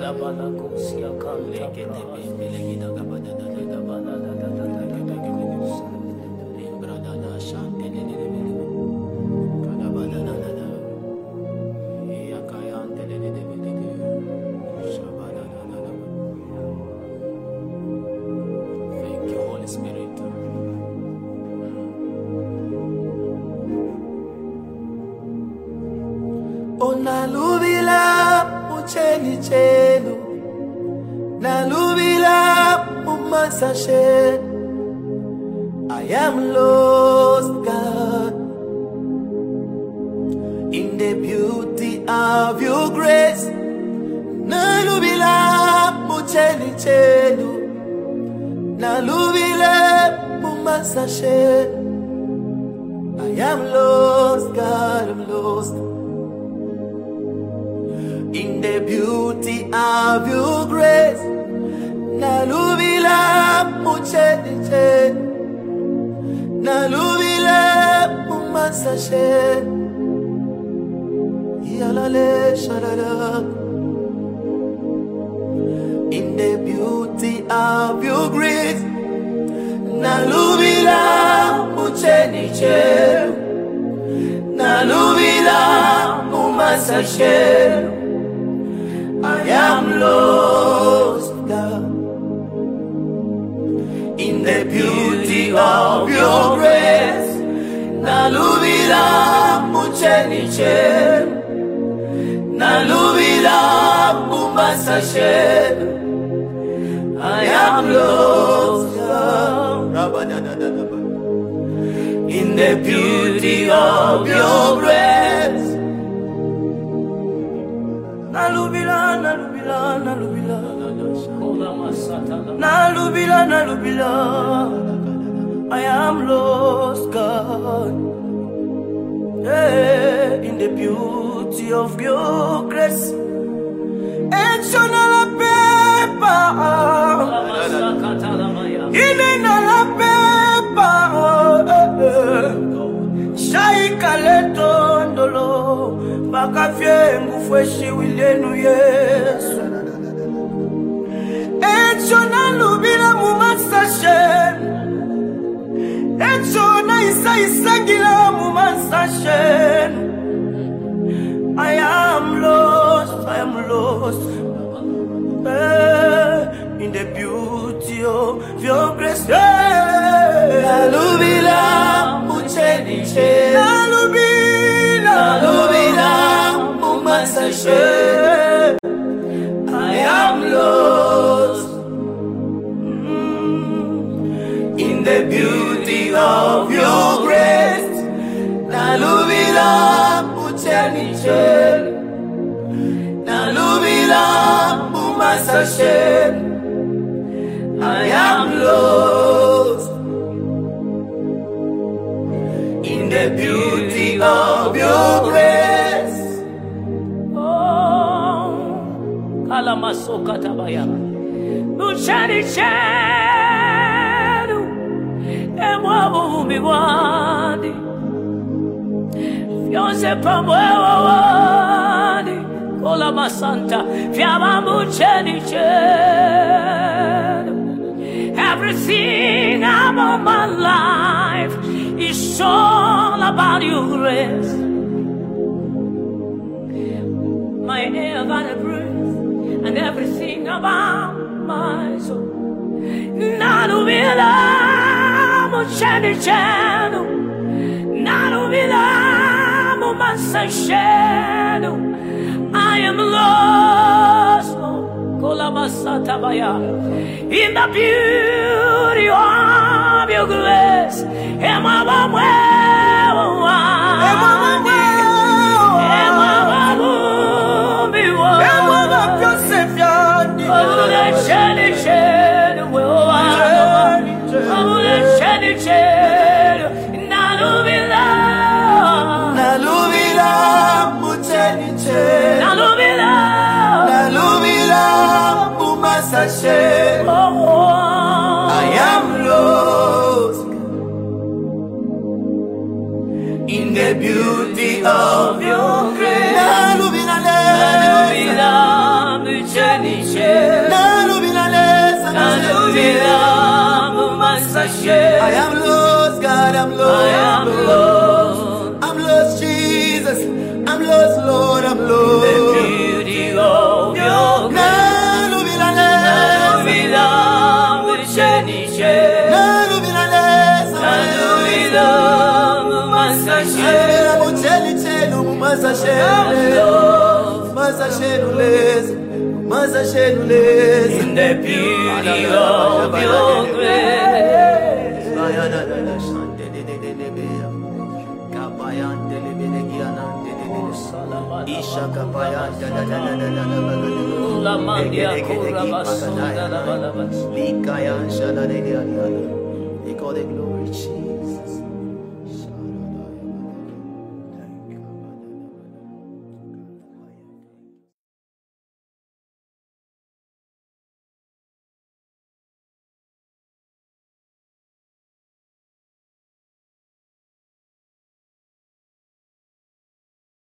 Nalubila mucheni chenu, nalubila mumasashe. I am lost, God, in the beauty of your grace. Nalubila mucheni chenu, nalubila mumasashe. I am lost, God, I'm lost. In the beauty of your grace, nalubila mucheni chenu, nalubila mumasashe. Yalale shalala. In the beauty of your grace, nalubila mucheni chenu, nalubila mumasashe. I am lost, God, in the beauty of your grace. Nalubila mucheni chenu, nalubila mumasashe. I am lost, God, in the beauty of your grace. Nalubila, nalubila, nalubila, nalubila, nalubila. I am lost, God, in the beauty of your grace. Action la pepa, in la pepa, shaika letondolo. Bakafye ngufweshi wilenu Yesu. Echo nalubila mumasashe, echo na isagila mumasashe. I am lost, I am lost, in the beauty of your grace. Nalubila mucheni chenu, nalubila mumasashe. I am lost, in the beauty of your grace. Nalubila mucheni chenu, nalubila mumasashe. I am lost, in the beauty of your grace. Kalamasoka tabaya mucheni chenu, emwabu miwani fyonse pamwewa wani. Kola masanta fyama mucheni chenu. Everything about my life is all about your grace. My air gotta breathe, and everything about my soul. Nalubila mucheni chenu, nalubila mumasashe. I am lost, in the beauty of your grace. I am lost, in the beauty of your grace. I am lost, God, I'm lost. I'm lost, Jesus. I'm lost, Lord, I'm lost. The beauty of your grace. In the beauty of your grace. We call it glory, Jesus.